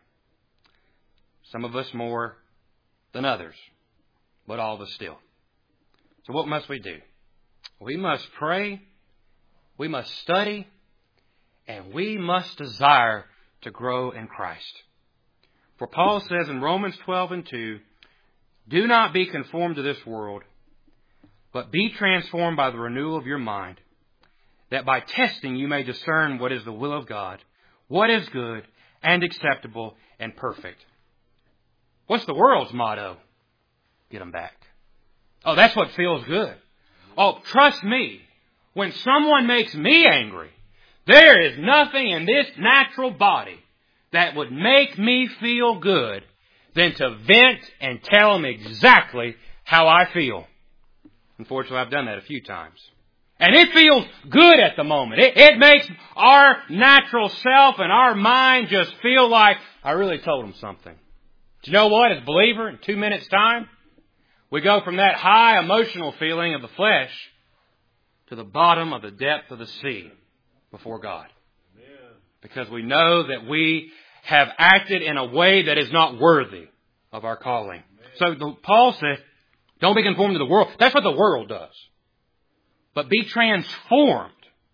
Speaker 2: Some of us more than others, but all of us still. So what must we do? We must pray, we must study, and we must desire to grow in Christ. For Paul says in Romans twelve and two, do not be conformed to this world, but be transformed by the renewal of your mind, that by testing you may discern what is the will of God, what is good and acceptable and perfect. What's the world's motto? Get them back. Oh, that's what feels good. Oh, trust me, when someone makes me angry, there is nothing in this natural body that would make me feel good than to vent and tell them exactly how I feel. Unfortunately, I've done that a few times. And it feels good at the moment. It, it makes our natural self and our mind just feel like, I really told them something. But you know what? As a believer, in two minutes' time, we go from that high emotional feeling of the flesh to the bottom of the depth of the sea before God. Amen. Because we know that we have acted in a way that is not worthy of our calling. Amen. So the, Paul said, don't be conformed to the world. That's what the world does. But be transformed.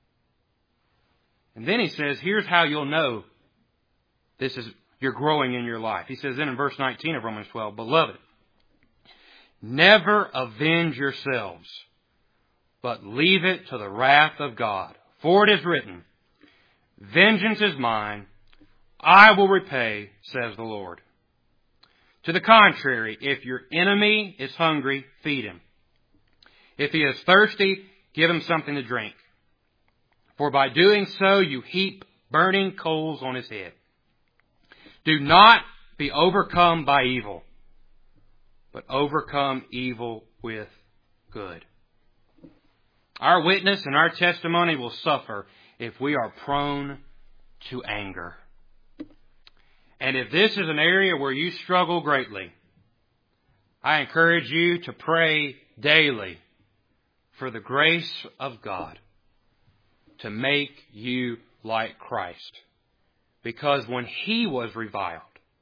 Speaker 2: And then he says, here's how you'll know this is you're growing in your life. He says then in verse nineteen of Romans twelve, beloved, never avenge yourselves, but leave it to the wrath of God. For it is written, vengeance is mine, I will repay, says the Lord. To the contrary, if your enemy is hungry, feed him. If he is thirsty, give him something to drink. for by doing so you heap burning coals on his head. Do not be overcome by evil, but overcome evil with good. Our witness and our testimony will suffer if we are prone to anger. And if this is an area where you struggle greatly, I encourage you to pray daily for the grace of God to make you like Christ. Because when He was reviled,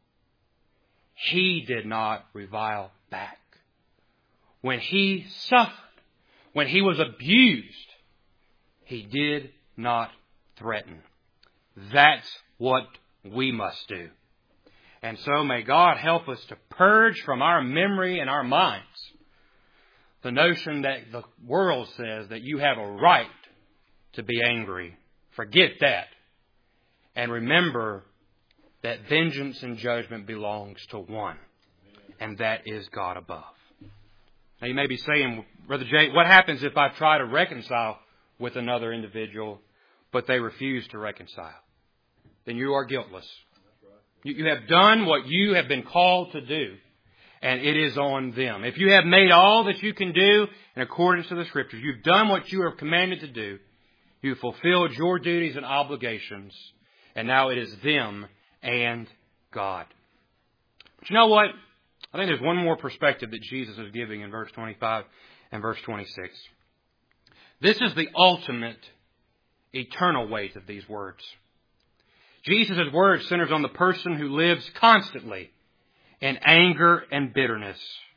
Speaker 2: He did not revile back. When He suffered, when He was abused, He did not threaten. That's what we must do. And so may God help us to purge from our memory and our minds the notion that the world says that you have a right to be angry. Forget that. And remember that vengeance and judgment belongs to one. And that is God above. Now you may be saying, Brother Jay, what happens if I try to reconcile with another individual, but they refuse to reconcile? Then you are guiltless. You have done what you have been called to do, and it is on them. If you have made all that you can do in accordance to the Scriptures, you've done what you are commanded to do, you've fulfilled your duties and obligations, and now it is them and God. But you know what? I think there's one more perspective that Jesus is giving in verse twenty-five and verse twenty-six. This is the ultimate eternal weight of these words. Jesus' word centers on the person who lives constantly in anger and bitterness.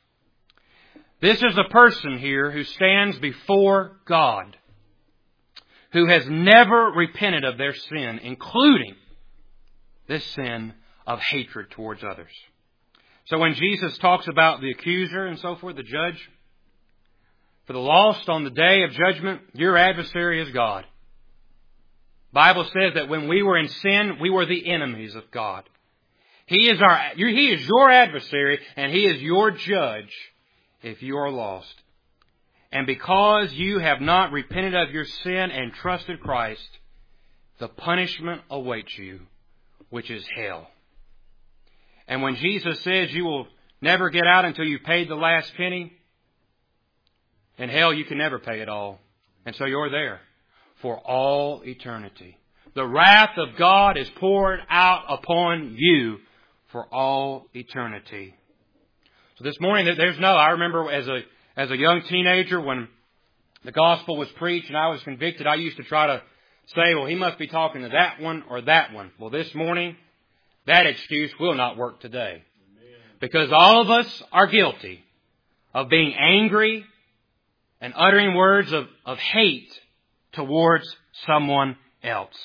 Speaker 2: This is a person here who stands before God, who has never repented of their sin, including this sin of hatred towards others. So when Jesus talks about the accuser and so forth, the judge, for the lost on the day of judgment, your adversary is God. The Bible says that when we were in sin, we were the enemies of God. He is our, He is your adversary and He is your judge if you are lost. And because you have not repented of your sin and trusted Christ, the punishment awaits you, which is hell. And when Jesus says you will never get out until you've paid the last penny, in hell you can never pay it all. And so you're there for all eternity. The wrath of God is poured out upon you for all eternity. So this morning, there's no, I remember as a, as a young teenager when the gospel was preached and I was convicted, I used to try to say, well, he must be talking to that one or that one. Well, this morning, that excuse will not work today. Amen. Because all of us are guilty of being angry and uttering words of, of hate towards someone else.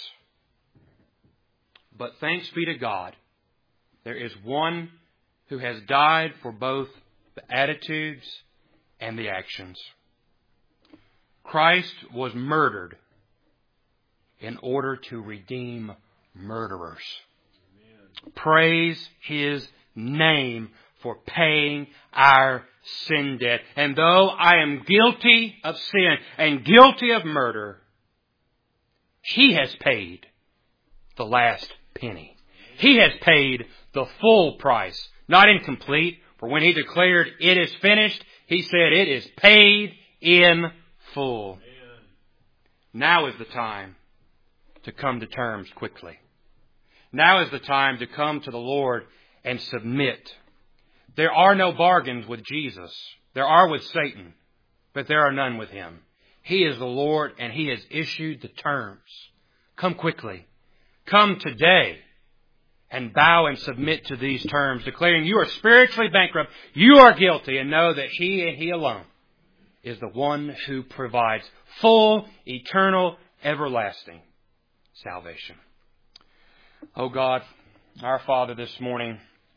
Speaker 2: But thanks be to God, there is one who has died for both the attitudes and the actions. Christ was murdered in order to redeem murderers. Amen. Praise His name for paying our sin debt. And though I am guilty of sin and guilty of murder, He has paid the last penny. He has paid the full price, not incomplete. For when He declared it is finished, He said it is paid in full. Amen. Now is the time to come to terms quickly. Now is the time to come to the Lord and submit. There are no bargains with Jesus. There are with Satan, but there are none with Him. He is the Lord and He has issued the terms. Come quickly. Come today and bow and submit to these terms, declaring you are spiritually bankrupt, you are guilty, and know that He and He alone is the one who provides full, eternal, everlasting salvation. Oh God, our Father, this morning,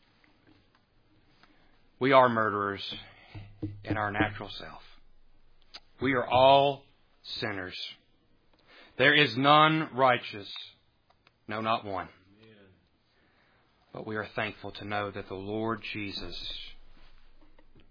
Speaker 2: we are murderers in our natural self. We are all sinners. There is none righteous, no, not one. But we are thankful to know that the Lord Jesus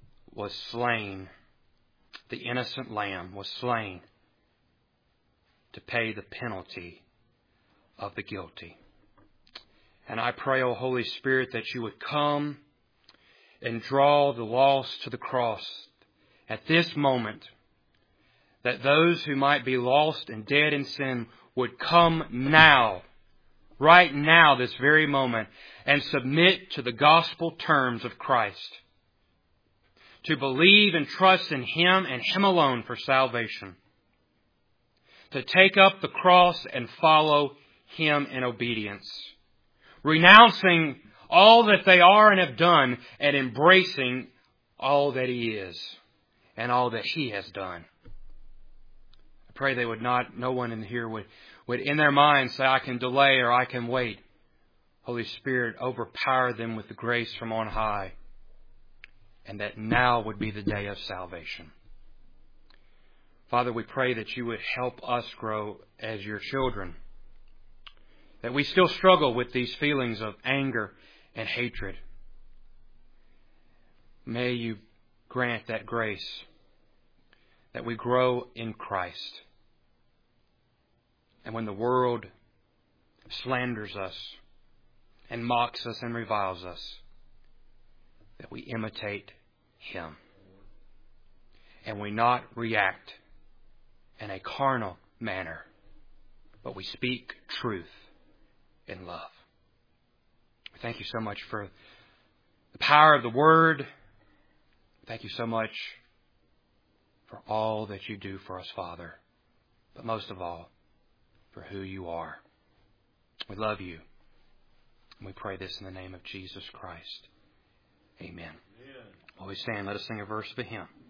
Speaker 2: was slain. The innocent lamb was slain
Speaker 1: to pay the penalty of the guilty. And I pray, O Holy Spirit, that you would come and draw the lost to the cross at this moment, that those who might be lost and dead in sin would come now, right now, this very moment, and submit to the gospel terms of Christ, to believe and trust in Him and Him alone for salvation, to take up the cross and follow Him in obedience, renouncing all that they are and have done and embracing all that He is and all that He has done. I pray they would not, no one in here would, would in their minds say, I can delay or I can wait. Holy Spirit, overpower them with the grace from on high, and that now would be the day of salvation. Father, we pray that you would help us grow as your children, that we still struggle with these feelings of anger and hatred. May you grant that grace, that we grow in Christ. And when the world slanders us and mocks us and reviles us, that we imitate Him. And we not react in a carnal manner, but we speak truth in love. Thank you so much for the power of the Word. Thank you so much for all that you do for us, Father. But most of all, for who you are. We love you. And we pray this in the name of Jesus Christ. Amen. Amen. While we stand, let us sing a verse of a hymn.